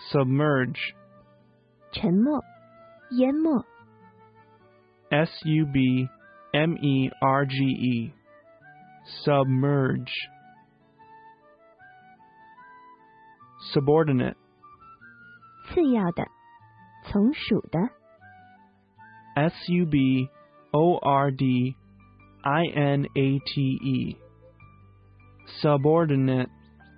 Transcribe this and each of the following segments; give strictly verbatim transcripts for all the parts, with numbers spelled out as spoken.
submerge, 沉没、淹没、 S U B M E R G E, submerge. Subordinate, 次要的、从属的、 S U B O R D I N A T E, subordinate.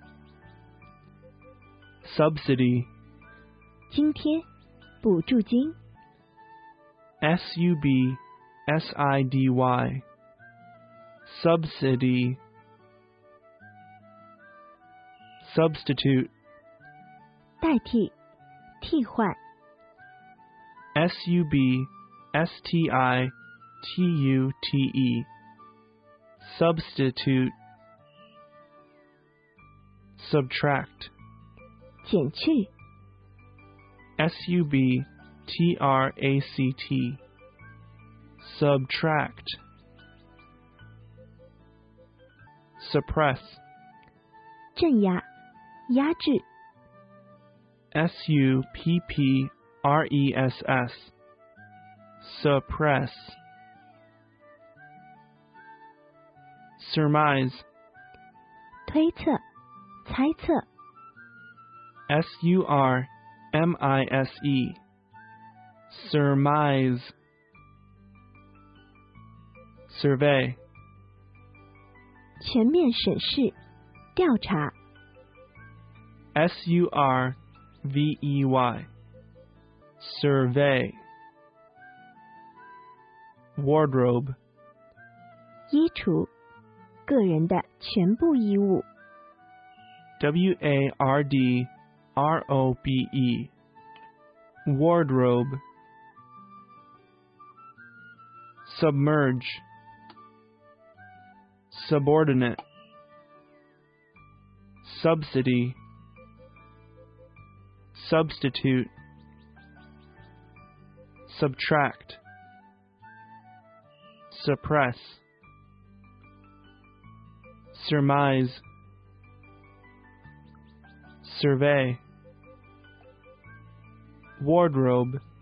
Subsidy, 津贴、补助金、 S U B S I D Y, subsidy. Substitute, 代替、替换、 S U B S T I T U T E, substitute. Subtract, 减去、 S U B T R A C T, subtract. Suppress, 镇压、压制、 S U P P R E S S, suppress. Surmise, 推测、猜测、 S U R M I S E, surmise. Survey, 全面审视、调查、 S U R V E Y, survey. Wardrobe, 衣橱、个人的全部衣物、 W A R D R O B E, wardrobe. Submerge, subordinate. Subsidy, substitute. Subtract, suppress. Surmise, survey. Wardrobe,